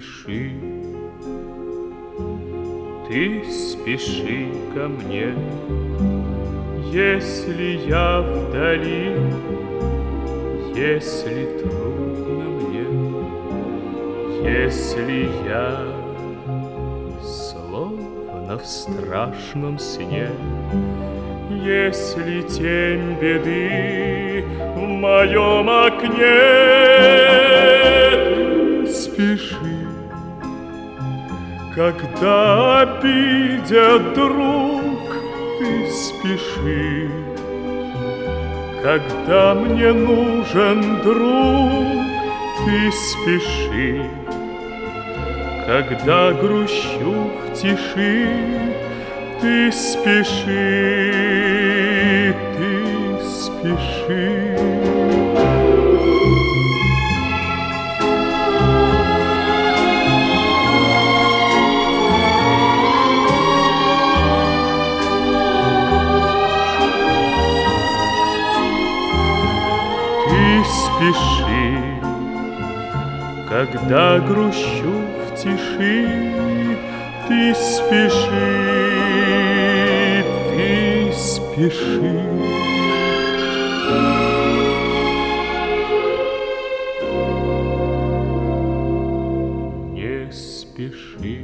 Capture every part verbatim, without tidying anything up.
спеши, ты спеши ко мне, если я вдали, если трудно мне, если я словно в страшном сне, если тень беды в моем окне. Ты спеши, когда обидят друг, ты спеши, когда мне нужен друг, ты спеши, когда грущу в тиши, ты спеши, ты спеши. Ты спеши, когда грущу в тиши, ты спеши, ты спеши. Не спеши,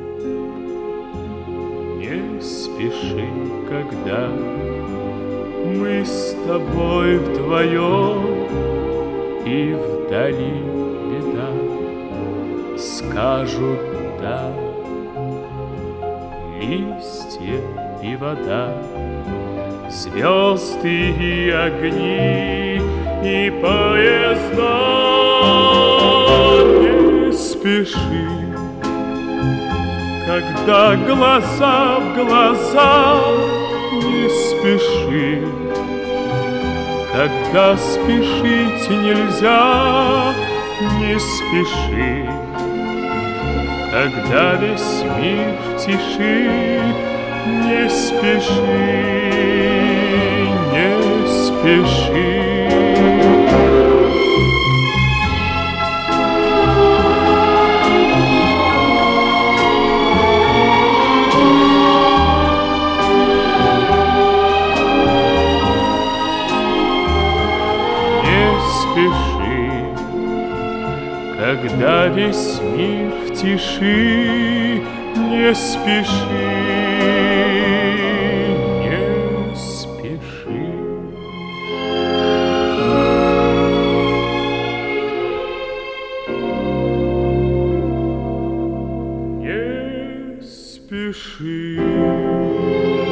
не спеши, когда мы с тобой вдвоем, и вдали беда. Скажут да листья и вода, звезды и огни, и поезда. Не спеши, когда глаза в глаза, не спеши, когда спешить нельзя, не спеши, когда весь мир в тиши, не спеши, не спеши. Спеши, когда весь мир в тиши, не спеши, не спеши. Не спеши.